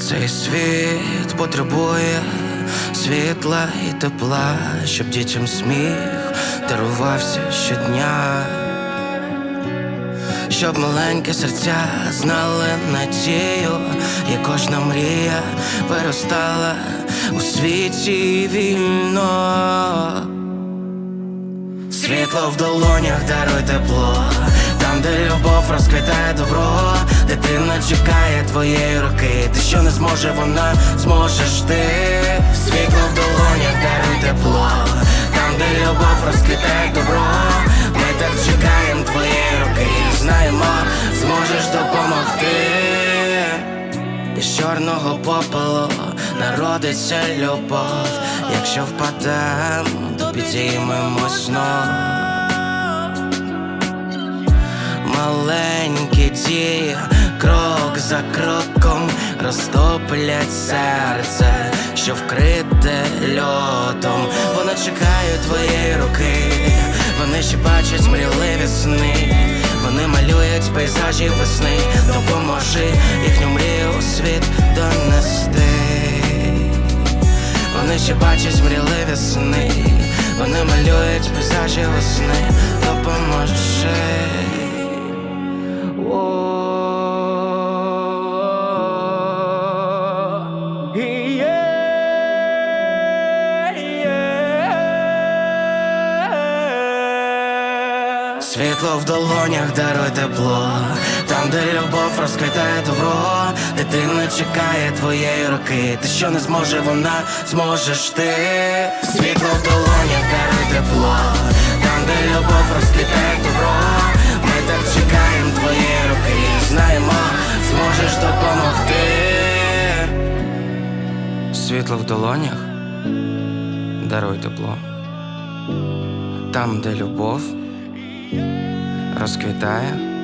Цей світ потребує світла і тепла, щоб дітям сміх дарувався щодня, щоб маленькі серця знали надію, і кожна мрія виростала у світі вільно. Світло в долонях, даруй тепло, там, де любов розквітає добро. Дитина чекає твоєї руки, ти що не зможе, вона зможеш ти. Світло в долонях, даруй тепло, там, де любов розквітає добро. Ми так чекаємо твоєї руки, знаємо, зможеш допомогти. Із чорного попелу народиться любов. Якщо впадем, то підіймемось знов. Маленькі дії, крок за кроком, розтоплять серце, що вкрите льодом. Вони чекають твоєї руки, вони ще бачать мрійливі сни, вони малюють пейзажі весни. Допоможи їхню мрію у світ донести. Вони ще бачать мрійливі сни, вони малюють пейзажі весни. Допоможи. Світло в долонях, даруй тепло, там, де любов розквітає добро. Дитина чекає твоєї руки, ти що не зможе, вона зможеш ти. Світло в долонях, даруй тепло, там, де любов розквітає добро. Ми так чекаємо твоєї руки, знаємо, зможеш допомогти. Світло в долонях, даруй тепло, там, де любов розквітає